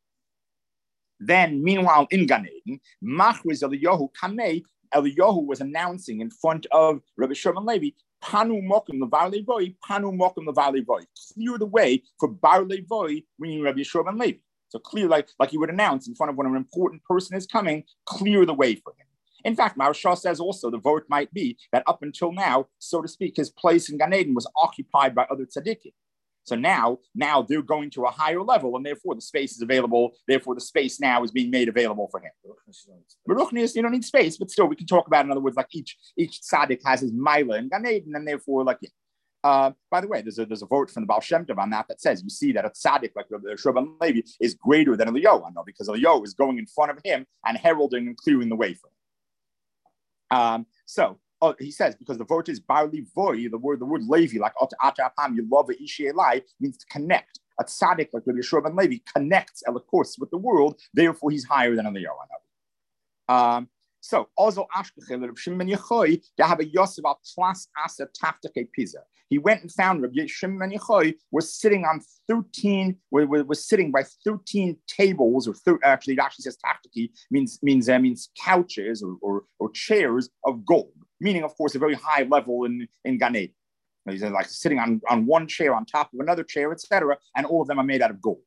Then, meanwhile, in Gan Eden, Machriz Eliyahu Kamei, Eliyahu was announcing in front of Rabbi Shimon Levi, Panu Mokim Levar Levoi, Panu Mokim Levar Levoi. Clear the way for Bar Levoi, meaning Rabbi Shimon Levi. So clear, like you would announce in front of when an important person is coming, clear the way for him. In fact, Maharsha says also the vote might be that up until now, so to speak, his place in Gan Eden was occupied by other tzaddikim. So now they're going to a higher level, and therefore the space is available. Therefore, the space now is being made available for him. Baruchnius, you don't need space, but still, we can talk about it. In other words, like each tzaddik has his mila in Gan Eden, and therefore, like, yeah. By the way, there's a vote from the Baal Shem Tov on that says you see that a tzaddik like Rabbi Shimon Levi is greater than Eliyahu, because Eliyahu is going in front of him and heralding and clearing the way for him. He says because the vote is barli voy, the word Levi, like atapam yilava ishi elai, means to connect. A tzaddik like Rabbi Shimon Levi connects elikos with the world, therefore he's higher than Eliyahu. So also Ashkechel Rabbi Shimon Yechoy to have a Yosef al Tlas Asa Taftake Pisa. He went and found Rabbi Shimon Yechoy was sitting on 13, was sitting by 13 tables, or actually it actually says Taftake means couches or chairs of gold, meaning of course a very high level in Gan Eden. He's like sitting on one chair on top of another chair, etc., and all of them are made out of gold.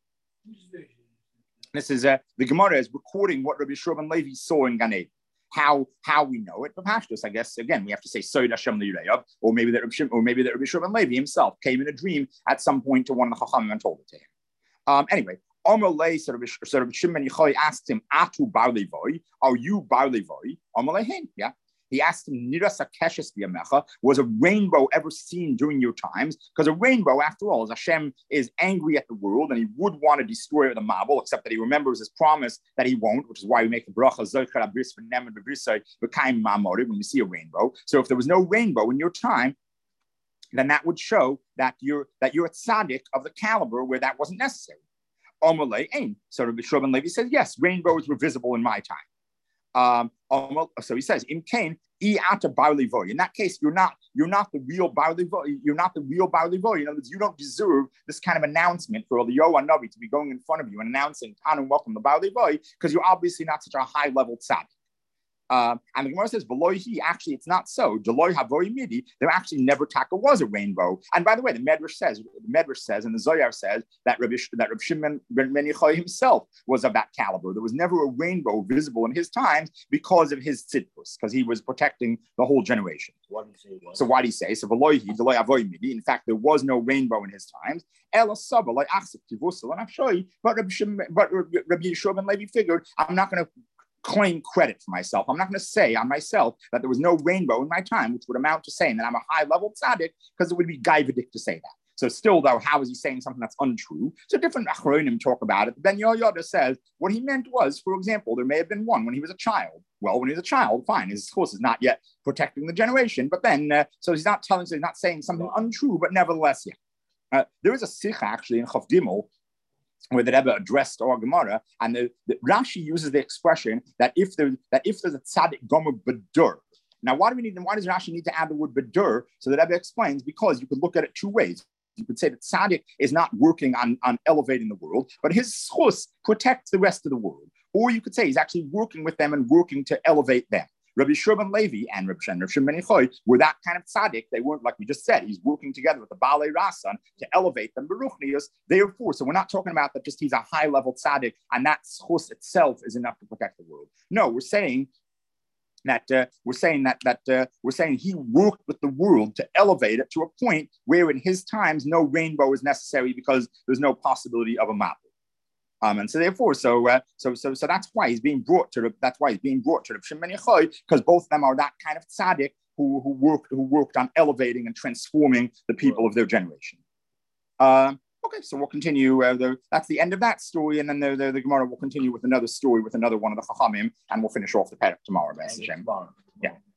This is the Gemara is recording what Rabbi Shimon Levi saw in Gan Eden. How we know it, but Pashtus, I guess again we have to say Soid Hashem Le'Yureyav, or maybe that Rabbi Shimon Levi himself came in a dream at some point to one of the Chachamim and told it to him. Anyway, Amalei, so Rabbi Shimon Yechoy asked him, "Atu Bar Levoy, are you Bar Levoy?" Amalei, yeah. He asked him, "Niras Akeshes B'Yamecha, was a rainbow ever seen during your times?" Because a rainbow, after all, is Hashem is angry at the world and he would want to destroy it with a marble, except that he remembers his promise that he won't, which is why we make the bracha Zocher Abris V'Nem and B'Brisai V'Kaim Ma'amori when we see a rainbow. So if there was no rainbow in your time, then that would show that you're a tzaddik of the caliber where that wasn't necessary. Amalei Ein. So Rabbi Shimon Levi says, yes, rainbows were visible in my time. So he says, "Im kain iata bar levoy." In that case, you're not the real bar levoy. You're not the real bar levoy. In other words, you don't deserve this kind of announcement for Eliyahu Navi to be going in front of you and announcing "Tanu welcome the bar levoy," because you're obviously not such a high level tzaddik. And the Gemara says, "Velohi." Actually, it's not so. Deloy havoi midi. There actually never was a rainbow. And by the way, the Medrash says, and the Zohar says that Rabbi Shimon ben Yechoy himself was of that caliber. There was never a rainbow visible in his times because of his tzidkus, because he was protecting the whole generation. What did he say? So why did he say? So Velohi deloy havoi midi. In fact, there was no rainbow in his times. Ela saba like achsik tivusel and Afshoy. But Rabbi Shimon Levi figured, I'm not going to claim credit for myself. I'm not going to say on myself that there was no rainbow in my time, which would amount to saying that I'm a high-level tzaddik, because it would be gaivadik to say that. So still, though, how is he saying something that's untrue? So different achronim talk about it. Ben Yoda says what he meant was, for example, there may have been one when he was a child. Well, when he was a child, fine. His horse is not yet protecting the generation. But then, so he's not saying something untrue, but nevertheless, yeah. There is a sikha actually in Chav Gimel where the Rebbe addressed our Gemara, and the Rashi uses the expression that if there's a tzaddik gomer bedur. Now, why does Rashi need to add the word bedur? So the Rebbe explains, because you could look at it two ways. You could say that tzaddik is not working on elevating the world, but his schus protects the rest of the world. Or you could say he's actually working with them and working to elevate them. Rabbi Shimon Levi and Rabbi Shimon Yechoy were that kind of tzaddik. They weren't, like we just said, he's working together with the Balei Rasan to elevate them. Baruchnius, therefore, so we're not talking about that just he's a high-level tzaddik and that schus itself is enough to protect the world. No, we're saying that he worked with the world to elevate it to a point where in his times no rainbow is necessary because there's no possibility of a map. And so therefore, so that's why he's being brought to Rav Shimon Yechoy, because both of them are that kind of tzaddik who worked on elevating and transforming the people of their generation. Okay, so we'll continue. That's the end of that story, and then the Gemara will continue with another story with another one of the Chachamim, and we'll finish off the parak tomorrow. Yeah.